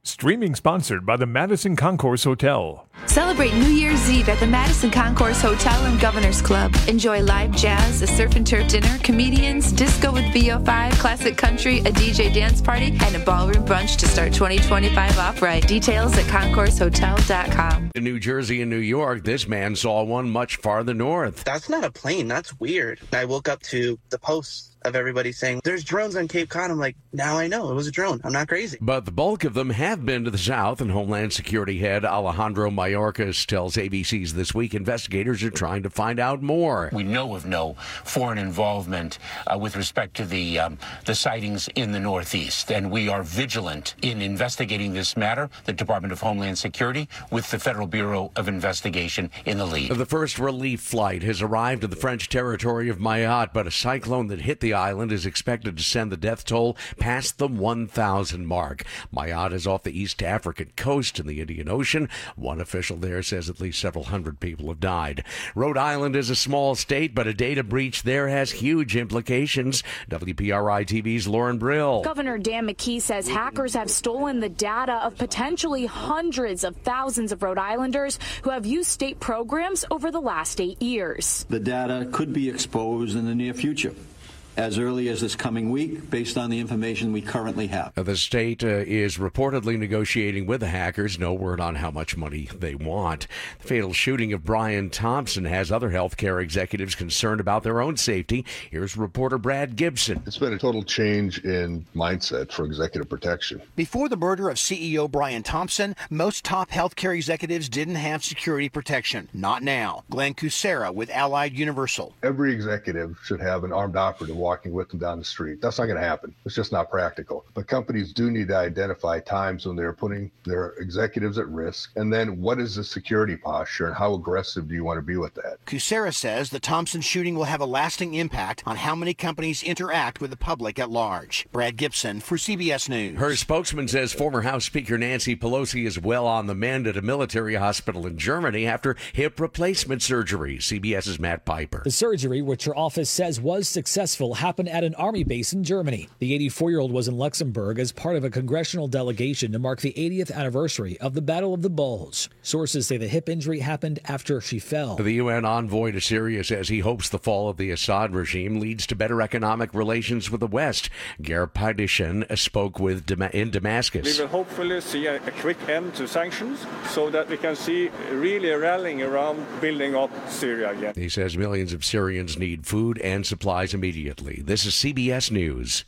Streaming sponsored by the Madison Concourse Hotel. Celebrate New Year's Eve at the Madison Concourse Hotel and Governor's Club. Enjoy live jazz, a surf and turf dinner, comedians, disco with VO5, classic country, a DJ dance party, and a ballroom brunch to start 2025 off right. Details at concoursehotel.com. In New Jersey and New York, this man saw one much farther north. That's not a plane. That's weird. I woke up to the posts of everybody saying, there's drones on Cape Cod. I'm like, now I know it was a drone. I'm not crazy. But the bulk of them have been to the south, and Homeland Security head Alejandro Mayorkas tells ABC's This Week investigators are trying to find out more. We know of no foreign involvement with respect to the sightings in the Northeast, and we are vigilant in investigating this matter, the Department of Homeland Security, with the Federal Bureau of Investigation in the lead. The first relief flight has arrived at the French territory of Mayotte, but a cyclone that hit the island is expected to send the death toll past the 1,000 mark. Mayotte is off the East African coast in the Indian Ocean. One official there says at least several hundred people have died. Rhode Island is a small state, but a data breach there has huge implications. WPRI-TV's Lauren Brill. Governor Dan McKee says hackers have stolen the data of potentially hundreds of thousands of Rhode Islanders who have used state programs over the last 8 years. The data could be exposed in the near future, as early as this coming week, based on the information we currently have. The state is reportedly negotiating with the hackers. No word on how much money they want. The fatal shooting of Brian Thompson has other healthcare executives concerned about their own safety. Here's reporter Brad Gibson. It's been a total change in mindset for executive protection. Before the murder of CEO Brian Thompson, most top healthcare executives didn't have security protection. Not now. Glenn Kucera with Allied Universal. Every executive should have an armed operative walking with them down the street. That's not going to happen. It's just not practical. But companies do need to identify times when they're putting their executives at risk. And then what is the security posture and how aggressive do you want to be with that? Kucera says the Thompson shooting will have a lasting impact on how many companies interact with the public at large. Brad Gibson for CBS News. Her spokesman says former House Speaker Nancy Pelosi is well on the mend at a military hospital in Germany after hip replacement surgery. CBS's Matt Piper. The surgery, which her office says was successful, happened at an army base in Germany. The 84-year-old was in Luxembourg as part of a congressional delegation to mark the 80th anniversary of the Battle of the Bulge. Sources say the hip injury happened after she fell. The UN envoy to Syria says he hopes the fall of the Assad regime leads to better economic relations with the West. Ger Paidishin spoke in Damascus. We will hopefully see a quick end to sanctions so that we can see really rallying around building up Syria again. He says millions of Syrians need food and supplies immediately. This is CBS News.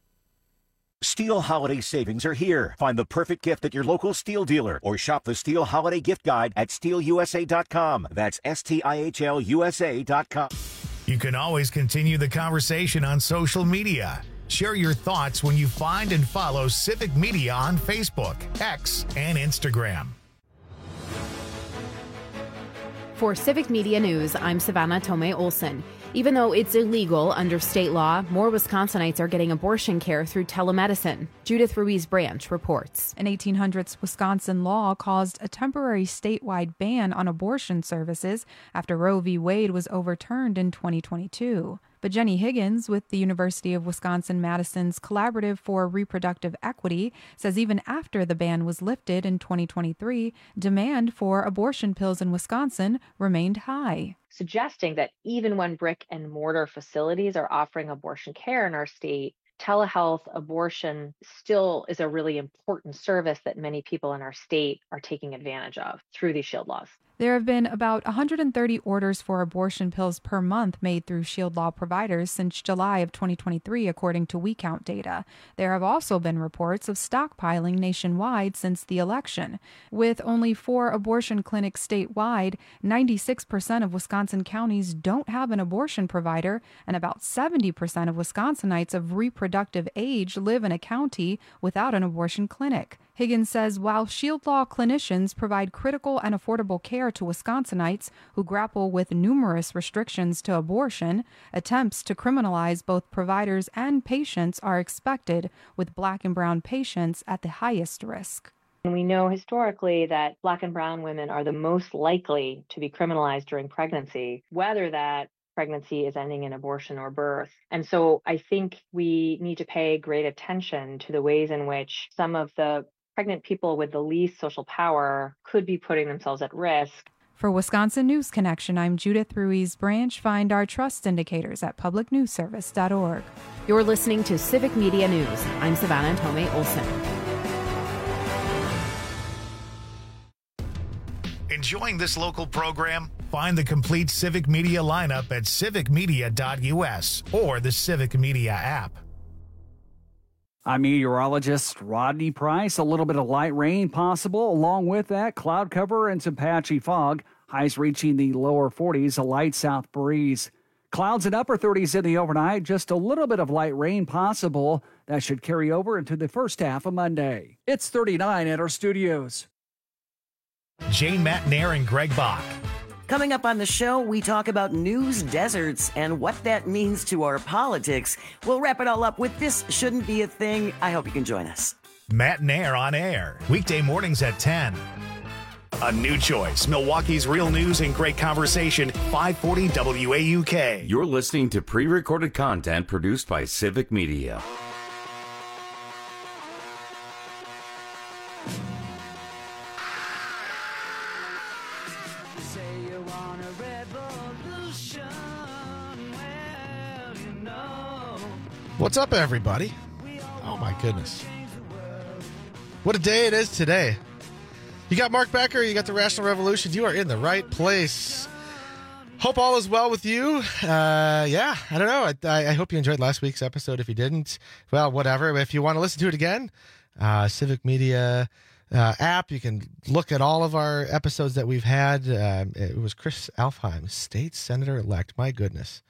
Steel holiday savings are here. Find the perfect gift at your local Steel dealer or shop the Steel Holiday Gift Guide at SteelUSA.com. That's STIHLUSA.com. You can always continue the conversation on social media. Share your thoughts when you find and follow Civic Media on Facebook, X, and Instagram. For Civic Media News, I'm Savannah Tomei Olson. Even though it's illegal under state law, more Wisconsinites are getting abortion care through telemedicine. Judith Ruiz Branch reports. An 1800s Wisconsin law caused a temporary statewide ban on abortion services after Roe v. Wade was overturned in 2022. But Jenny Higgins with the University of Wisconsin-Madison's Collaborative for Reproductive Equity says even after the ban was lifted in 2023, demand for abortion pills in Wisconsin remained high, suggesting that even when brick and mortar facilities are offering abortion care in our state, telehealth abortion still is a really important service that many people in our state are taking advantage of through these SHIELD laws. There have been about 130 orders for abortion pills per month made through SHIELD law providers since July of 2023, according to WeCount data. There have also been reports of stockpiling nationwide since the election. With only 4 abortion clinics statewide, 96% of Wisconsin counties don't have an abortion provider, and about 70% of Wisconsinites of reproductive age live in a county without an abortion clinic. Higgins says while SHIELD law clinicians provide critical and affordable care to Wisconsinites who grapple with numerous restrictions to abortion, attempts to criminalize both providers and patients are expected, with Black and brown patients at the highest risk. We know historically that Black and brown women are the most likely to be criminalized during pregnancy, whether that pregnancy is ending in abortion or birth. And so I think we need to pay great attention to the ways in which some of the pregnant people with the least social power could be putting themselves at risk. For Wisconsin News Connection, I'm Judith Ruiz Branch. Find our trust indicators at publicnewsservice.org. You're listening to Civic Media News. I'm Savannah Tome Olson. Enjoying this local program? Find the complete Civic Media lineup at civicmedia.us or the Civic Media app. I'm meteorologist Rodney Price. A little bit of light rain possible. Along with that, cloud cover and some patchy fog. Highs reaching the lower 40s, a light south breeze. Clouds in upper 30s in the overnight. Just a little bit of light rain possible. That should carry over into the first half of Monday. It's 39 at our studios. Jane Matt Nair and Greg Bach. Coming up on the show, we talk about news deserts and what that means to our politics. We'll wrap it all up with This Shouldn't Be a Thing. I hope you can join us. Matt Nair on air, weekday mornings at 10. A new choice, Milwaukee's real news and great conversation, 540 WAUK. You're listening to pre-recorded content produced by Civic Media. What's up, everybody? Oh, my goodness. What a day it is today. You got Mark Becker, you got the Rational Revolution. You are in the right place. Hope all is well with you. I don't know. I hope you enjoyed last week's episode. If you didn't, well, whatever. If you want to listen to it again, Civic Media app, you can look at all of our episodes that we've had. It was Chris Alfheim, state senator-elect. My goodness.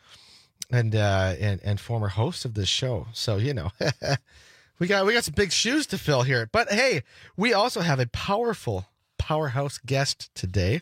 And former host of this show. So, you know, we got some big shoes to fill here. But hey, we also have a powerhouse guest today.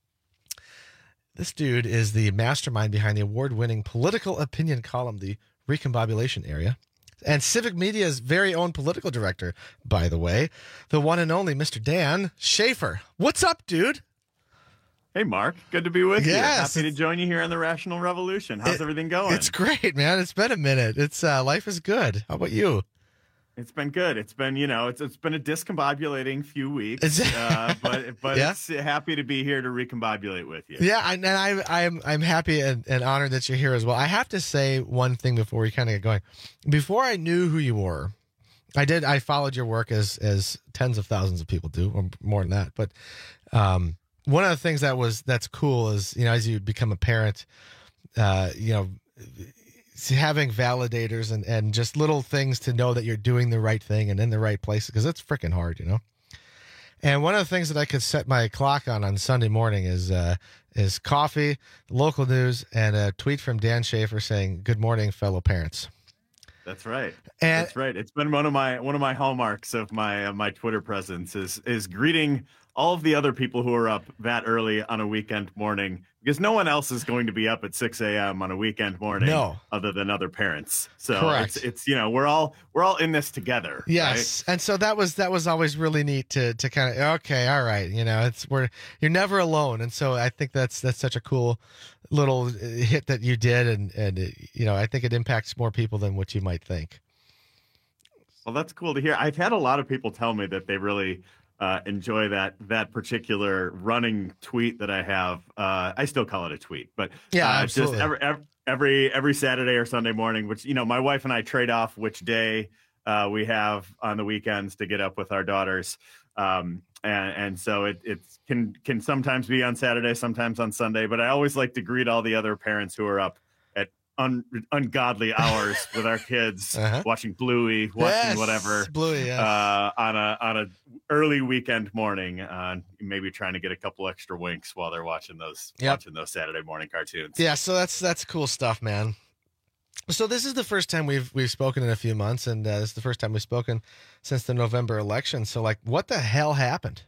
This dude is the mastermind behind the award-winning political opinion column, The Recombobulation Area, and Civic Media's very own political director, by the way, the one and only Mr. Dan Schaefer. What's up, dude? Hey, Mark. Good to be with you. Yes. Happy to join you here on the Rational Revolution. How's everything going? It's great, man. It's been a minute. It's life is good. How about you? It's been good. It's been, it's been a discombobulating few weeks, but Yeah? It's happy to be here to recombobulate with you. Yeah, I'm happy and honored that you're here as well. I have to say one thing before we kind of get going. Before I knew who you were, I followed your work as tens of thousands of people do, or more than that. But one of the things that's cool is, as you become a parent, having validators and just little things to know that you're doing the right thing and in the right place, because it's freaking hard, And one of the things that I could set my clock on Sunday morning is coffee, local news, and a tweet from Dan Schaefer saying, "Good morning, fellow parents." That's right. That's right. It's been one of my hallmarks of my Twitter presence is greeting all of the other people who are up that early on a weekend morning, because no one else is going to be up at 6 a.m. on a weekend morning other than other parents. So correct. It's we're all in this together. Yes. Right? And so that was always really neat to kind of, okay, all right, you're never alone. And so I think that's such a cool little hit that you did, and I think it impacts more people than what you might think. Well, that's cool to hear. I've had a lot of people tell me that they really enjoy that particular running tweet that I have. I still call it a tweet, but absolutely. Just every Saturday or Sunday morning, which my wife and I trade off which day we have on the weekends to get up with our daughters, and so it can sometimes be on Saturday, sometimes on Sunday. But I always like to greet all the other parents who are up at ungodly hours with our kids, watching Bluey, whatever, Bluey, on a early weekend morning, maybe trying to get a couple extra winks while they're watching those Saturday morning cartoons. Yeah, so that's cool stuff, man. So this is the first time we've spoken in a few months, and this is the first time we've spoken since the November election. So, what the hell happened?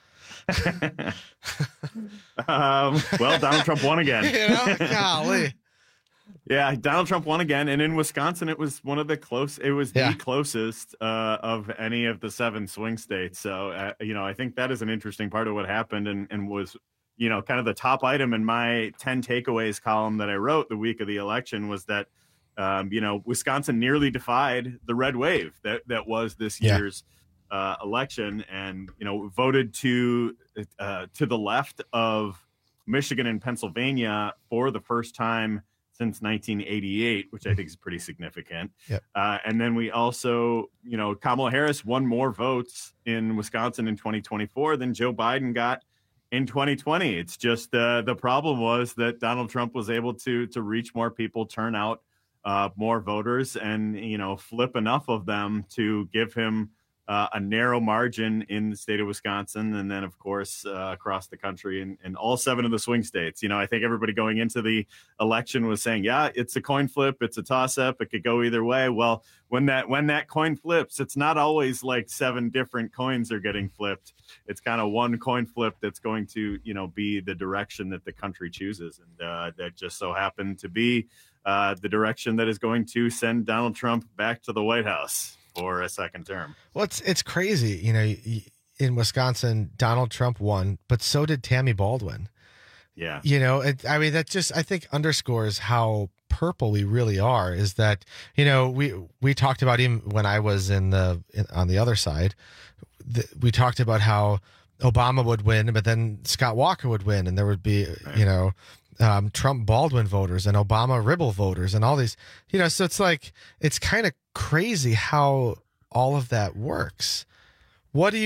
Well, Donald Trump won again. Golly. Yeah, Donald Trump won again, and in Wisconsin, it was the closest of any of the 7 swing states. So, I think that is an interesting part of what happened, and was, kind of the top item in my 10 takeaways column that I wrote the week of the election was that, Wisconsin nearly defied the red wave that was this year's election, and voted to the left of Michigan and Pennsylvania for the first time since 1988, which I think is pretty significant. Yep. And then we also, Kamala Harris won more votes in Wisconsin in 2024 than Joe Biden got in 2020. It's just the problem was that Donald Trump was able to reach more people, turn out more voters, and flip enough of them to give him a narrow margin in the state of Wisconsin, and then of course across the country and all 7 of the swing states. I think everybody going into the election was saying, yeah, it's a coin flip, it's a toss-up, it could go either way. Well, when that coin flips, it's not always like 7 different coins are getting flipped. It's kind of one coin flip that's going to be the direction that the country chooses, and that just so happened to be the direction that is going to send Donald Trump back to the White House for a second term. Well, it's crazy. In Wisconsin, Donald Trump won, but so did Tammy Baldwin. Yeah. That just, I think, underscores how purple we really are. Is that, we talked about, even when I was on the other side, we talked about how Obama would win, but then Scott Walker would win, and there would be, Trump Baldwin voters and Obama Ribble voters and all these, so it's like, it's kind of crazy how all of that works. What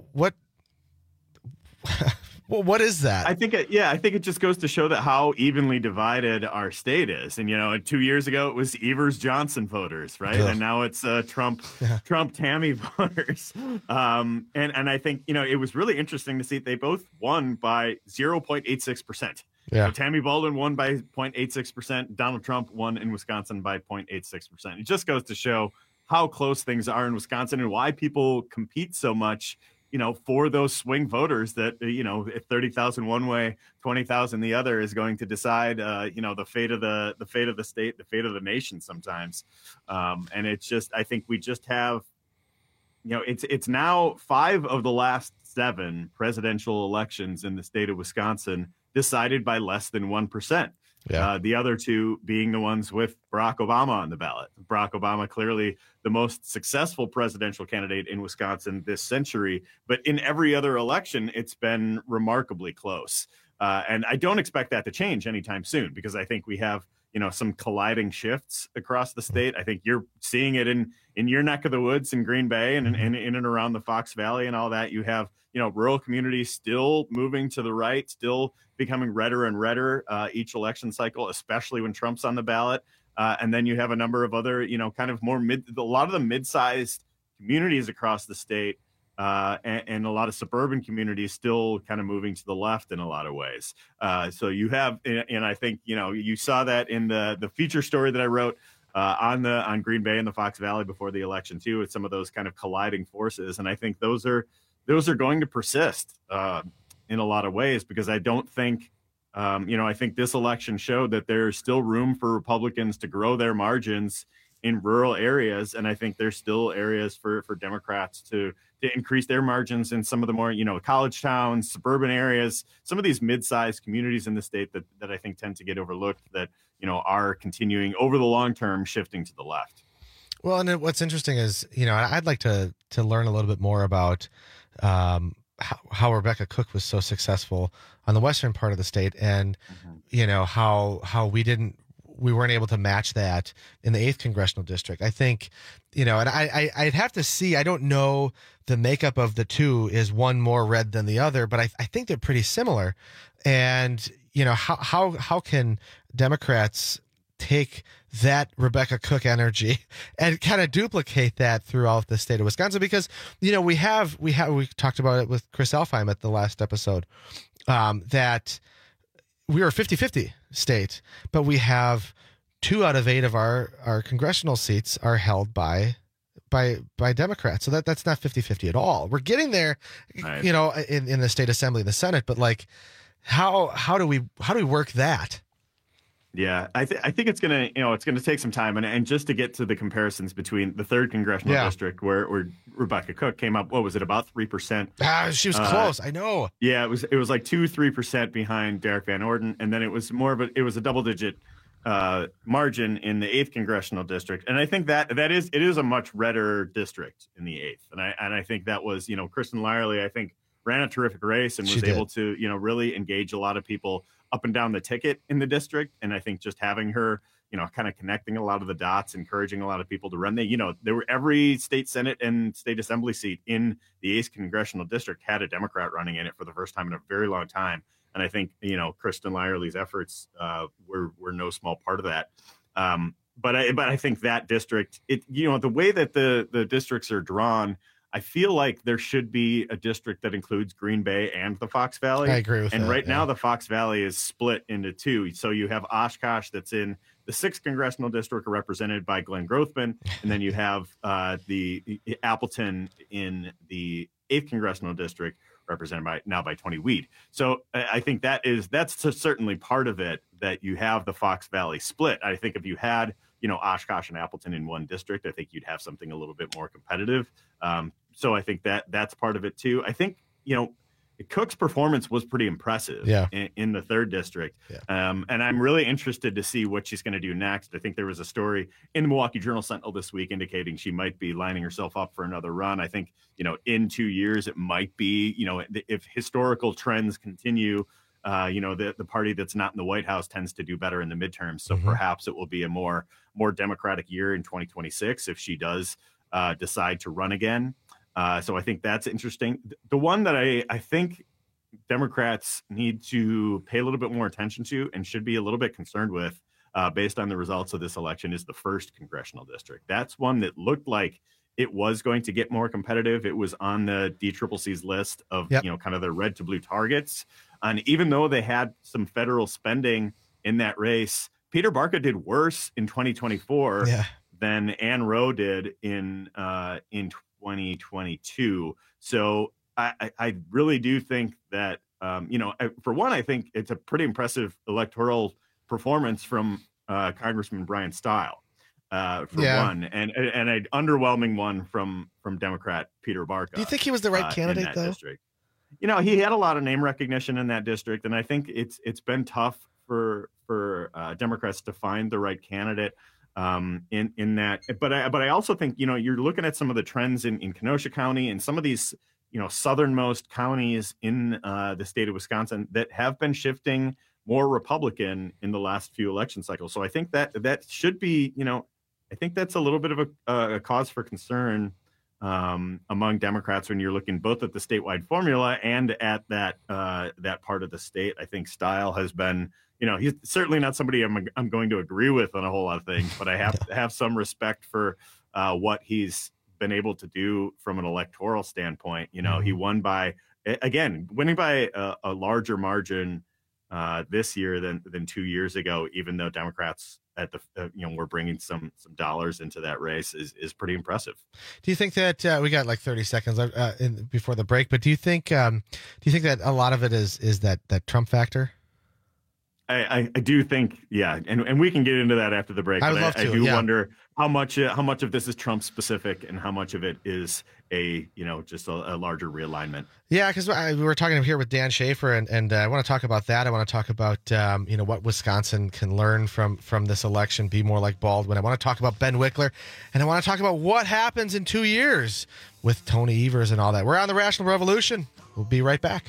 is that? I think it just goes to show that how evenly divided our state is. And 2 years ago it was Evers Johnson voters, right? Ugh. And now it's Trump Tammy voters. And I think it was really interesting to see they both won by 0.86%. Yeah. So Tammy Baldwin won by 0.86%. Donald Trump won in Wisconsin by 0.86%. It just goes to show how close things are in Wisconsin and why people compete so much, for those swing voters that, if 30,000 one way, 20,000 the other is going to decide, the fate of the state, the fate of the nation sometimes. And it's just, I think we just have, it's now 5 of the last 7 presidential elections in the state of Wisconsin decided by less than 1%. Yeah. The other 2 being the ones with Barack Obama on the ballot. Barack Obama, clearly the most successful presidential candidate in Wisconsin this century. But in every other election, it's been remarkably close. And I don't expect that to change anytime soon, because I think we have, some colliding shifts across the state. I think you're seeing it in your neck of the woods in Green Bay and in and around the Fox Valley and all that. You have, rural communities still moving to the right, still becoming redder and redder each election cycle, especially when Trump's on the ballot. And then you have a number of other, kind of more a lot of the mid-sized communities across the state and a lot of suburban communities still kind of moving to the left in a lot of ways. So you have, and I think, you saw that in the feature story that I wrote on Green Bay and the Fox Valley before the election too, with some of those kind of colliding forces. And I think those are going to persist in a lot of ways, because I don't think, I think this election showed that there's still room for Republicans to grow their margins in rural areas. And I think there's still areas for Democrats to increase their margins in some of the more, college towns, suburban areas, some of these mid-sized communities in the state that I think tend to get overlooked, that, are continuing over the long term shifting to the left. Well, and what's interesting is, I'd like to learn a little bit more about how Rebecca Cook was so successful on the western part of the state, and how we weren't able to match that in the 8th congressional district. I think, and I'd have to see. I don't know the makeup of the two. Is one more red than the other? But I think they're pretty similar. And how can Democrats take that Rebecca Cook energy and kind of duplicate that throughout the state of Wisconsin? Because, we talked about it with Chris Elfheim at the last episode, that we are a 50-50 state, but we have 2 out of 8 of our congressional seats are held by Democrats. So that's not 50-50 at all. We're getting there, right, in the state assembly and the Senate, but like, how do we work that? Yeah, I think it's gonna take some time, and just to get to the comparisons between the 3rd congressional district where Rebecca Cook came up, what was it, about 3%? She was close. I know. Yeah, it was like 2-3% behind Derek Van Orden, and then it was a double digit margin in the 8th congressional district, and I think it is a much redder district in the 8th, and I think that was, you know, Kristen Lyerly, I think, ran a terrific race and was able to, you know, really engage a lot of people up and down the ticket in the district, and I think just having her, you know, kind of connecting a lot of the dots, encouraging a lot of people to run. There were every state Senate and state assembly seat in the 8th congressional district had a Democrat running in it for the first time in a very long time. And I think, you know, Kristen Lyerly's efforts were no small part of that. But I think that district, the way that the districts are drawn, I feel like there should be a district that includes Green Bay and the Fox Valley. I agree with that. And right now the Fox Valley is split into two. So you have Oshkosh that's in the 6th congressional district, represented by Glenn Grothman, and then you have the Appleton in the 8th congressional district, represented by Tony Weed. So I think that's certainly part of it, that you have the Fox Valley split. I think if you had, you know, Oshkosh and Appleton in one district, I think you'd have something a little bit more competitive. So I think that's part of it too. I think, you know, Cook's performance was pretty impressive in the 3rd district. Yeah. And I'm really interested to see what she's going to do next. I think there was a story in the Milwaukee Journal-Sentinel this week indicating she might be lining herself up for another run. I think, you know, in 2 years, it might be, you know, if historical trends continue, you know, the party that's not in the White House tends to do better in the midterms. So perhaps it will be a more Democratic year in 2026 if she does decide to run again. So I think that's interesting. The one that I think Democrats need to pay a little bit more attention to and should be a little bit concerned with, based on the results of this election, is the 1st congressional district. That's one that looked like it was going to get more competitive. It was on the DCCC's list of, you know, kind of the red to blue targets. And even though they had some federal spending in that race, Peter Barca did worse in 2024 than Ann Rowe did in 2022. So I really do think that, you know, for one, I think it's a pretty impressive electoral performance from Congressman Brian Stile, for one, and an underwhelming one from Democrat Peter Barca. Do you think he was the right candidate, though? District. You know, he had a lot of name recognition in that district, and I think it's been tough for Democrats to find the right candidate. In that, but I also think, you know, you're looking at some of the trends in Kenosha County and some of these, you know, southernmost counties in the state of Wisconsin that have been shifting more Republican in the last few election cycles. So I think that should be, you know, I think that's a little bit of a cause for concern among Democrats when you're looking both at the statewide formula and at that part of the state. I think Stile has been, you know, he's certainly not somebody I'm going to agree with on a whole lot of things, but I have to have some respect for what he's been able to do from an electoral standpoint. You know, he won winning by a larger margin this year than 2 years ago, even though Democrats were bringing some dollars into that race is pretty impressive. Do you think that we got like 30 seconds before the break, but do you think that a lot of it is that Trump factor? I do think, and we can get into that after the break. I do wonder how much of this is Trump specific and how much of it is just a larger realignment. Yeah, because we were talking here with Dan Schaefer, and I want to talk about that. I want to talk about what Wisconsin can learn from this election, be more like Baldwin. I want to talk about Ben Wickler, and I want to talk about what happens in 2 years with Tony Evers and all that. We're on the Rational Revolution. We'll be right back.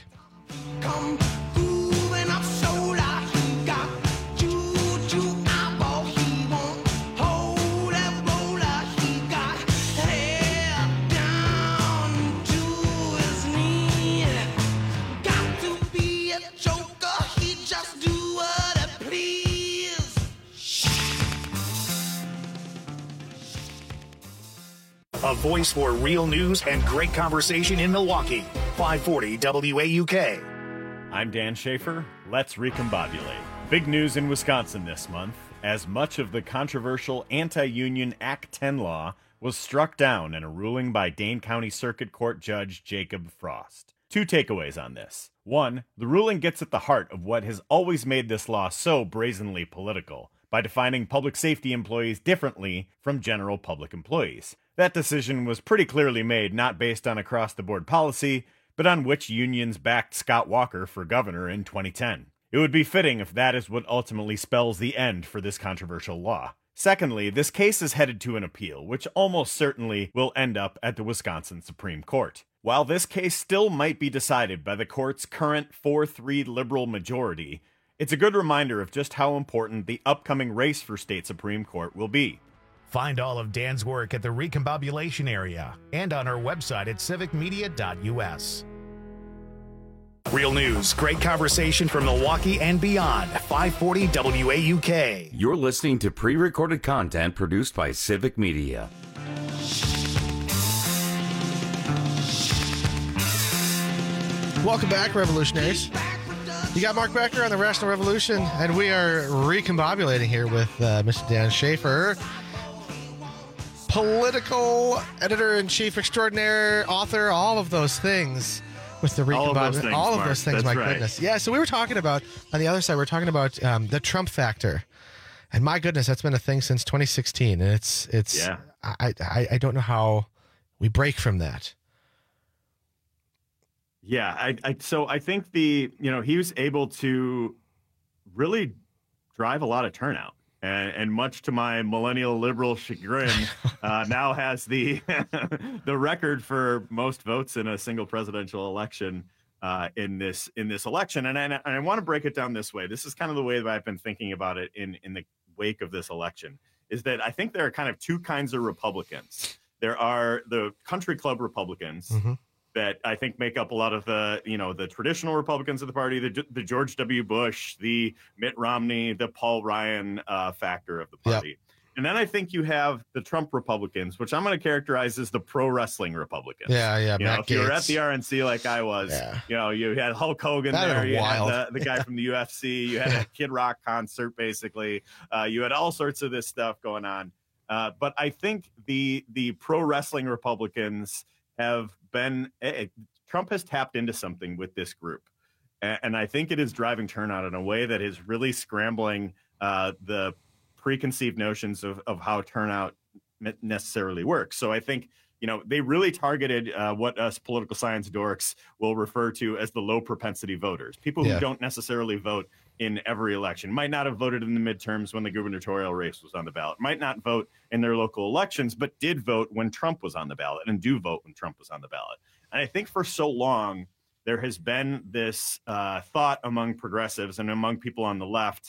A voice for real news and great conversation in Milwaukee. 540 WAUK. I'm Dan Schaefer. Let's recombobulate. Big news in Wisconsin this month, as much of the controversial anti-union Act 10 law was struck down in a ruling by Dane County Circuit Court Judge Jacob Frost. 2 takeaways on this. 1, the ruling gets at the heart of what has always made this law so brazenly political, by defining public safety employees differently from general public employees. That decision was pretty clearly made not based on across-the-board policy, but on which unions backed Scott Walker for governor in 2010. It would be fitting if that is what ultimately spells the end for this controversial law. Secondly, this case is headed to an appeal, which almost certainly will end up at the Wisconsin Supreme Court. While this case still might be decided by the court's current 4-3 liberal majority, it's a good reminder of just how important the upcoming race for state Supreme Court will be. Find all of Dan's work at the Recombobulation area and on our website at civicmedia.us. Real news, great conversation from Milwaukee and beyond. 540 WAUK. You're listening to pre-recorded content produced by Civic Media. Welcome back, Revolutionaries. You got Mark Becker on the Rational Revolution, and we are recombobulating here with Mr. Dan Schaefer, political editor-in-chief extraordinaire, author, all of those things. With the recombobulation, all of those things, my goodness. Yeah, so we were talking about, on the other side, we were talking about the Trump factor. And my goodness, that's been a thing since 2016. And it's yeah. I don't know how we break from that. Yeah, so I think he was able to really drive a lot of turnout. And much to my millennial liberal chagrin, now has the the record for most votes in a single presidential election in this election. And I want to break it down this way. This is kind of the way that I've been thinking about it in the wake of this election, is that I think there are kind of two kinds of Republicans. There are the country club Republicans, that I think make up a lot of the traditional Republicans of the party, the George W. Bush, the Mitt Romney, the Paul Ryan factor of the party. Yep. And then I think you have the Trump Republicans, which I'm going to characterize as the pro wrestling Republicans. Yeah. If you were at the RNC like I was, you had Hulk Hogan there, you had the guy from the UFC, you had a Kid Rock concert, basically. You had all sorts of this stuff going on. But I think the pro wrestling Republicans have been Trump has tapped into something with this group, and I think it is driving turnout in a way that is really scrambling the preconceived notions of how turnout necessarily works. So I think they really targeted what us political science dorks will refer to as the low propensity voters, people who don't necessarily vote in every election, might not have voted in the midterms when the gubernatorial race was on the ballot, might not vote in their local elections, but did vote when Trump was on the ballot and do vote when Trump was on the ballot. And I think for so long, there has been this thought among progressives and among people on the left,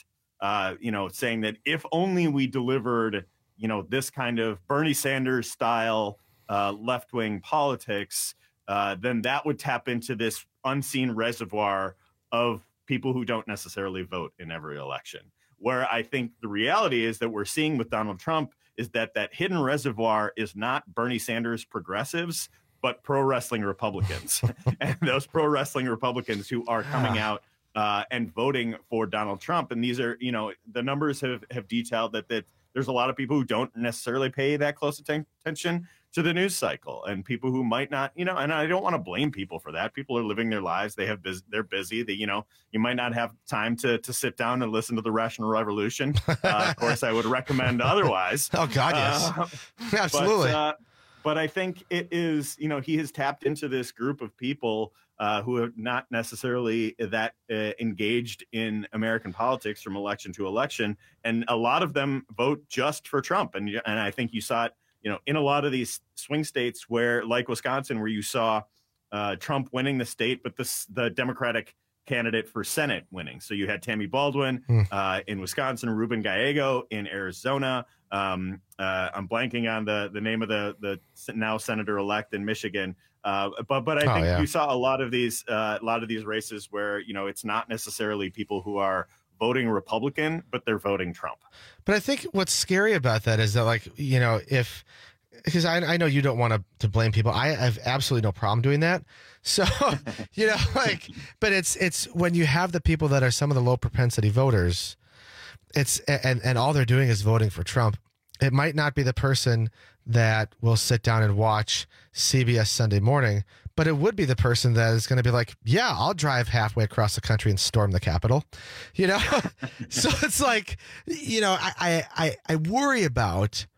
saying that if only we delivered, this kind of Bernie Sanders style left-wing politics, then that would tap into this unseen reservoir of people who don't necessarily vote in every election. Where I think the reality is that we're seeing with Donald Trump is that hidden reservoir is not Bernie Sanders progressives, but pro wrestling Republicans. And those pro wrestling Republicans who are coming out and voting for Donald Trump. And these are, the numbers have detailed that there's a lot of people who don't necessarily pay that close attention to the news cycle, and people who might not, and I don't want to blame people for that. People are living their lives. They're busy. You might not have time to sit down and listen to the Rational Revolution. Of course, I would recommend otherwise. Oh God, yes. Absolutely. But I think it is, he has tapped into this group of people who are not necessarily that engaged in American politics from election to election. And a lot of them vote just for Trump. And I think you saw it, in a lot of these swing states where, like Wisconsin, where you saw Trump winning the state, but the Democratic candidate for Senate winning. So you had Tammy Baldwin in Wisconsin, Ruben Gallego in Arizona. I'm blanking on the name of the now senator-elect in Michigan. But I think you saw a lot of these races where, it's not necessarily people who are voting Republican, but they're voting Trump. But I think what's scary about that is that, because I know you don't want to blame people. I have absolutely no problem doing that. So, but it's when you have the people that are some of the low propensity voters, and all they're doing is voting for Trump. It might not be the person that will sit down and watch CBS Sunday Morning, but it would be the person that is going to be like, yeah, I'll drive halfway across the country and storm the Capitol, So it's like, I worry about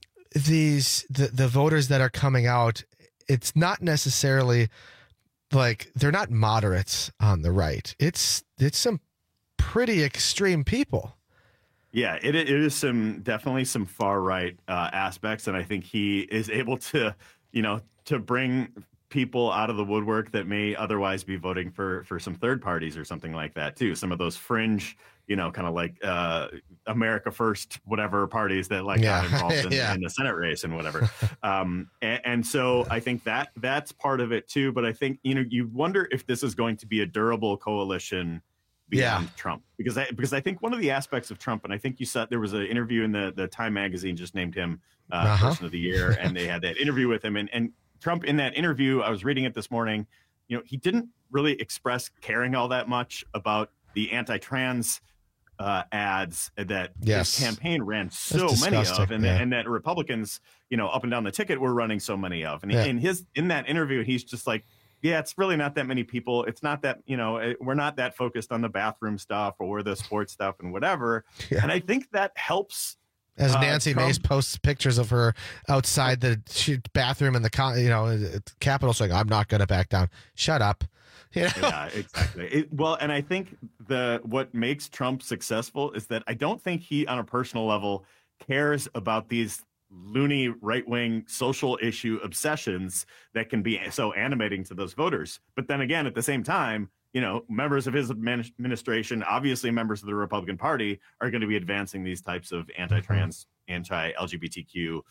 the voters that are coming out. It's not necessarily like they're not moderates on the right. It's some pretty extreme people. Yeah, it is definitely some far right aspects, and I think he is able to, to bring people out of the woodwork that may otherwise be voting for some third parties or something like that too. Some of those fringe, kind of like America First, whatever parties that got involved in the Senate race and whatever. And so I think that's part of it too. But I think you wonder if this is going to be a durable coalition beyond Trump, because I think one of the aspects of Trump, and I think you saw there was an interview in the Time magazine just named him Person of the Year, and they had that interview with him, and Trump in that interview, I was reading it this morning, he didn't really express caring all that much about the anti-trans ads that his campaign ran so many of, and that Republicans, up and down the ticket were running so many of, and in that interview, he's just like, yeah, it's really not that many people. It's not that, we're not that focused on the bathroom stuff or the sports stuff and whatever. Yeah. And I think that helps. As Nancy Mace posts pictures of her outside the bathroom in the Capitol saying, I'm not going to back down. Shut up. Yeah, exactly. And I think what makes Trump successful is that I don't think he, on a personal level, cares about these loony right-wing social issue obsessions that can be so animating to those voters. But then again, at the same time, members of his administration, obviously members of the Republican Party, are going to be advancing these types of anti-trans, anti-LGBTQ,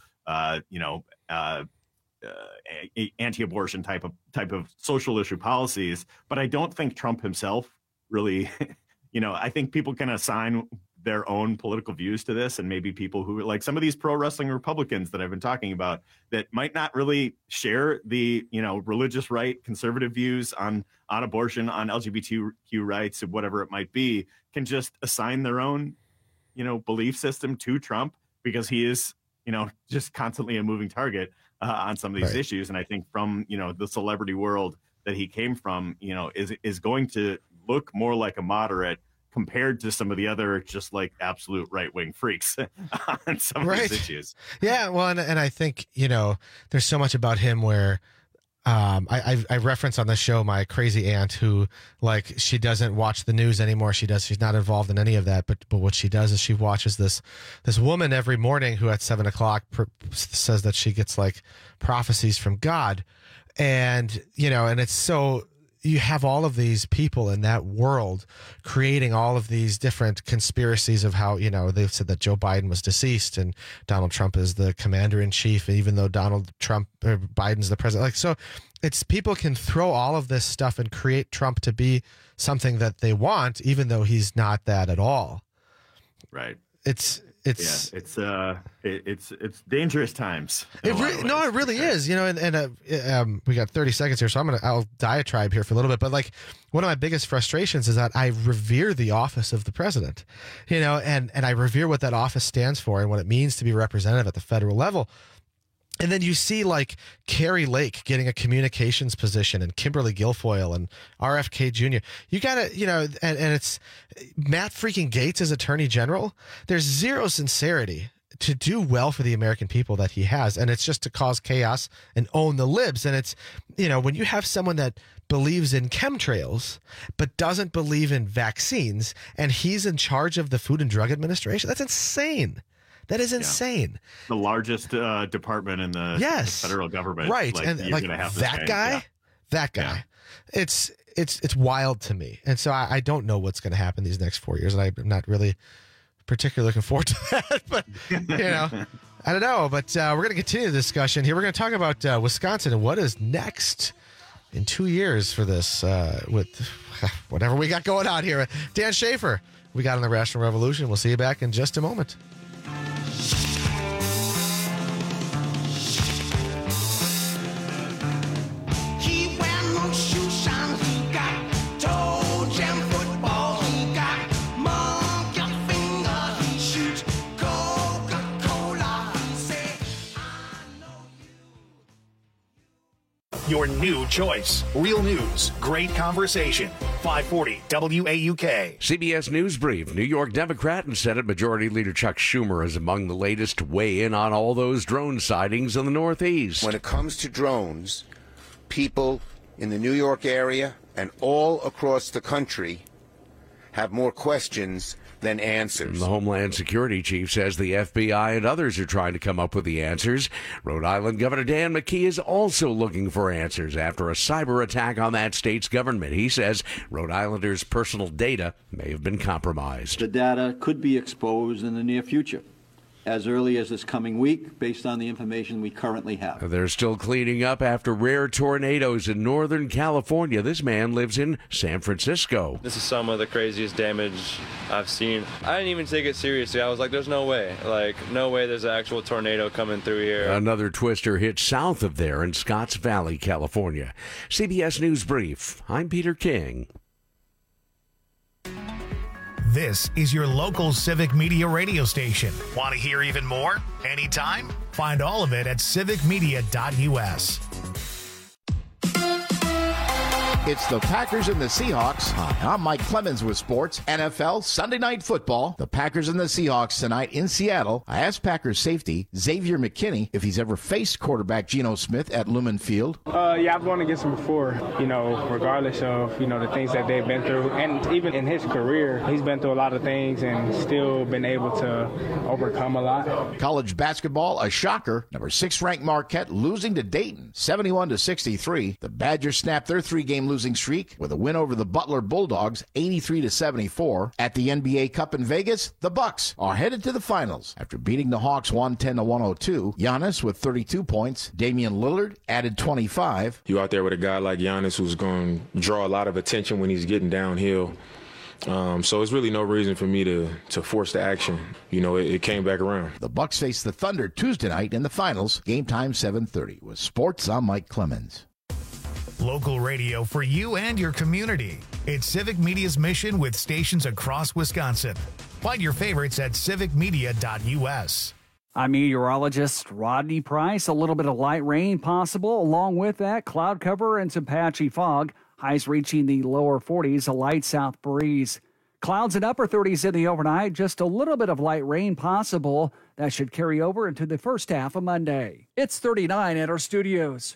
anti-abortion type of social issue policies. But I don't think Trump himself really, I think people can assign their own political views to this, and maybe people who like some of these pro wrestling Republicans that I've been talking about that might not really share the religious right conservative views on abortion, on LGBTQ rights, and whatever it might be, can just assign their own belief system to Trump, because he is just constantly a moving target on some of these issues. And I think from the celebrity world that he came from, is going to look more like a moderate compared to some of the other just like absolute right-wing freaks on some of these issues. Yeah, well, and I think, there's so much about him where I reference on the show my crazy aunt who, like, she doesn't watch the news anymore. She's not involved in any of that. But what she does is she watches this woman every morning who at 7:00 says that she gets like prophecies from God. And, and it's so, you have all of these people in that world creating all of these different conspiracies of how, they've said that Joe Biden was deceased and Donald Trump is the commander in chief, even though Biden's the president. Like, so it's people can throw all of this stuff and create Trump to be something that they want, even though he's not that at all. Right. It's dangerous times. It really is, and we got 30 seconds here, so I'll diatribe here for a little bit. But like, one of my biggest frustrations is that I revere the office of the president, and I revere what that office stands for and what it means to be representative at the federal level. And then you see like Carrie Lake getting a communications position and Kimberly Guilfoyle and RFK Jr. You got to, and it's Matt freaking Gaetz as Attorney General. There's zero sincerity to do well for the American people that he has. And it's just to cause chaos and own the libs. And it's, when you have someone that believes in chemtrails but doesn't believe in vaccines and he's in charge of the Food and Drug Administration, that's insane. That is insane. Yeah. The largest department in the federal government. Right. Like, and like that guy, Yeah. It's wild to me. And so I don't know what's going to happen these next 4 years. And I'm not really particularly looking forward to that. But, I don't know. But we're going to continue the discussion here. We're going to talk about Wisconsin and what is next in 2 years for this with whatever we got going on here. Dan Schaefer, we got on the Rational Revolution. We'll see you back in just a moment. Your new choice. Real news. Great conversation. 540 WAUK. CBS News Brief. New York Democrat and Senate Majority Leader Chuck Schumer is among the latest to weigh in on all those drone sightings in the Northeast. When it comes to drones, people in the New York area and all across the country have more questions than answers. The Homeland Security Chief says the FBI and others are trying to come up with the answers. Rhode Island Governor Dan McKee is also looking for answers after a cyber attack on that state's government. He says Rhode Islanders' personal data may have been compromised. The data could be exposed in the near future, as early as this coming week, based on the information we currently have. They're still cleaning up after rare tornadoes in Northern California. This man lives in San Francisco. This is some of the craziest damage I've seen. I didn't even take it seriously. I was like, there's no way. No way there's an actual tornado coming through here. Another twister hit south of there in Scotts Valley, California. CBS News Brief. I'm Peter King. This is your local Civic Media radio station. Want to hear even more? Anytime? Find all of it at civicmedia.us. It's the Packers and the Seahawks. Hi, I'm Mike Clemens with sports. NFL Sunday Night Football. The Packers and the Seahawks tonight in Seattle. I asked Packers safety Xavier McKinney if he's ever faced quarterback Geno Smith at Lumen Field. Yeah, I've gone against him before, regardless of, the things that they've been through. And even in his career, he's been through a lot of things and still been able to overcome a lot. College basketball, a shocker. Number 6 ranked Marquette losing to Dayton, 71-63. The Badgers snapped their 3-game losing streak with a win over the Butler Bulldogs, 83-74. At the NBA Cup in Vegas, the Bucks are headed to the finals after beating the Hawks 110-102. Giannis with 32 points. Damian Lillard added 25. You out there with a guy like Giannis who's going to draw a lot of attention when he's getting downhill. So it's really no reason for me to force the action. It came back around. The Bucks face the Thunder Tuesday night in the finals. Game time 7:30. With sports, I'm Mike Clemens. Local radio for you and your community. It's Civic Media's mission with stations across Wisconsin. Find your favorites at civicmedia.us. I'm meteorologist Rodney Price. A little bit of light rain possible. Along with that, cloud cover and some patchy fog. Highs reaching the lower 40s, a light south breeze. Clouds and upper 30s in the overnight. Just a little bit of light rain possible. That should carry over into the first half of Monday. It's 39 at our studios.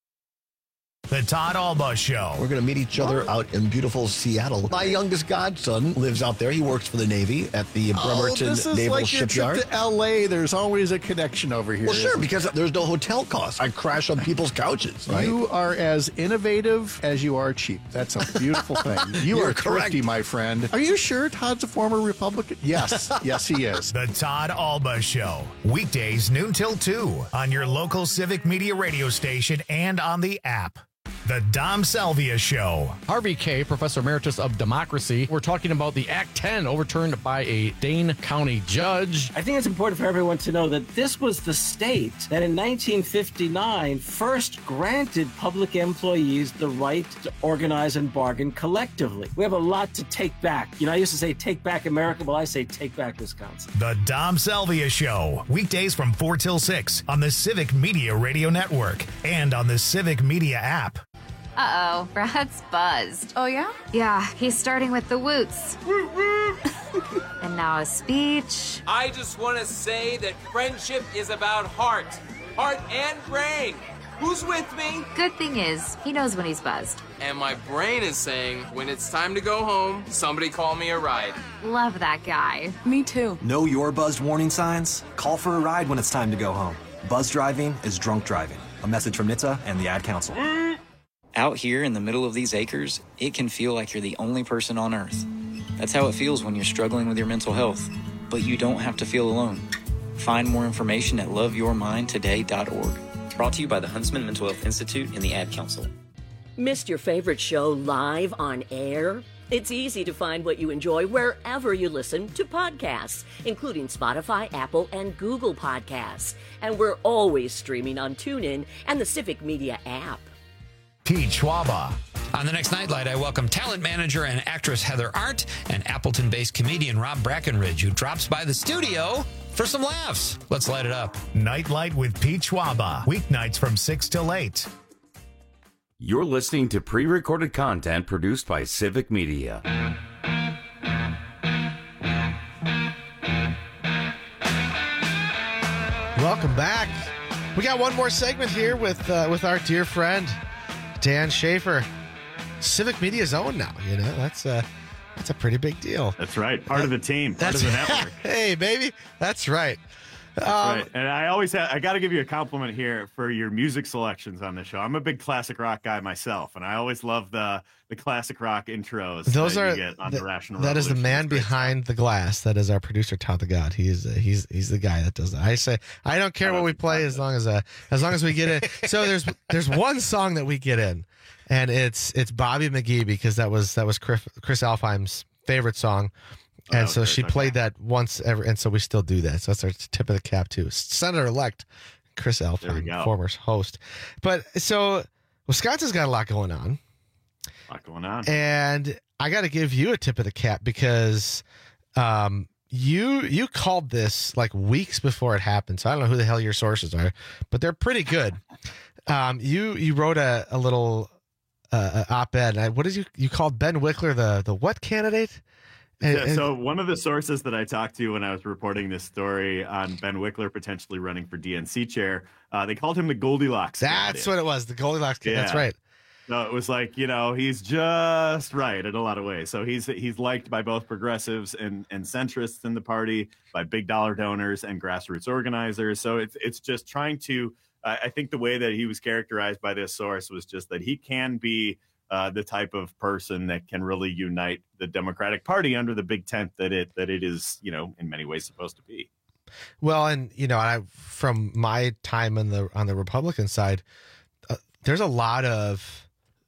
The Todd Alba Show. We're going to meet each other out in beautiful Seattle. My youngest godson lives out there. He works for the Navy at the Bremerton Naval Shipyard. Trip to L.A. There's always a connection over here. Well, sure, because there's no hotel costs. I crash on people's couches. Right? You are as innovative as you are cheap. That's a beautiful thing. You are thrifty, my friend. Are you sure Todd's a former Republican? Yes. Yes, he is. The Todd Alba Show. Weekdays noon till 2 on your local Civic Media radio station and on the app. The Dom Salvia Show. Harvey Kaye, Professor Emeritus of Democracy. We're talking about the Act 10 overturned by a Dane County judge. I think it's important for everyone to know that this was the state that in 1959 first granted public employees the right to organize and bargain collectively. We have a lot to take back. I used to say take back America. Well, I say take back Wisconsin. The Dom Salvia Show. Weekdays from 4 till 6 on the Civic Media Radio Network and on the Civic Media app. Uh-oh, Brad's buzzed. Oh, yeah? Yeah, he's starting with the woots. And now a speech. I just want to say that friendship is about heart and brain. Who's with me? Good thing is, he knows when he's buzzed. And my brain is saying, when it's time to go home, somebody call me a ride. Love that guy. Me too. Know your buzzed warning signs? Call for a ride when it's time to go home. Buzz driving is drunk driving. A message from NHTSA and the Ad Council. Out here in the middle of these acres, it can feel like you're the only person on Earth. That's how it feels when you're struggling with your mental health. But you don't have to feel alone. Find more information at loveyourmindtoday.org. Brought to you by the Huntsman Mental Health Institute and the Ad Council. Missed your favorite show live on air? It's easy to find what you enjoy wherever you listen to podcasts, including Spotify, Apple, and Google Podcasts. And we're always streaming on TuneIn and the Civic Media app. Pete Schwaba. On the next Nightlight, I welcome talent manager and actress Heather Arndt and Appleton-based comedian Rob Brackenridge, who drops by the studio for some laughs. Let's light it up. Nightlight with Pete Schwaba. Weeknights from 6 till 8. You're listening to pre-recorded content produced by Civic Media. Welcome back. We got one more segment here with our dear friend Dan Schaefer, Civic Media's own now. That's That's a pretty big deal. That's right. Part of the team. Part of the network. Hey, baby. That's right. Right. And I got to give you a compliment here for your music selections on the show. I'm a big classic rock guy myself, and I always love the classic rock intros. Those that are you get on the Rational That is the Revolution. man behind the glass. That is our producer, Todd the God. He's the guy that does that. I say I don't care what we play as long as we get in. So there's one song that we get in, and it's Bobby McGee, because that was Chris Alfheim's favorite song. And so she played that once ever, and so we still do that. So that's our tip of the cap too. Senator-elect Chris Alfheim, former host. But so Wisconsin's got a lot going on. And I got to give you a tip of the cap, because you called this like weeks before it happened. So I don't know who the hell your sources are, but they're pretty good. You wrote a little op-ed. What did you called Ben Wickler the what candidate? So one of the sources that I talked to when I was reporting this story on Ben Wickler potentially running for DNC chair, they called him the Goldilocks. That's what it was, the Goldilocks. Yeah. That's right. So it was like, he's just right in a lot of ways. So he's liked by both progressives and centrists in the party, by big dollar donors and grassroots organizers. So it's just trying to, I think the way that he was characterized by this source was just that he can be the type of person that can really unite the Democratic Party under the big tent that it is, in many ways supposed to be. Well, and from my time on the Republican side, there's a lot of,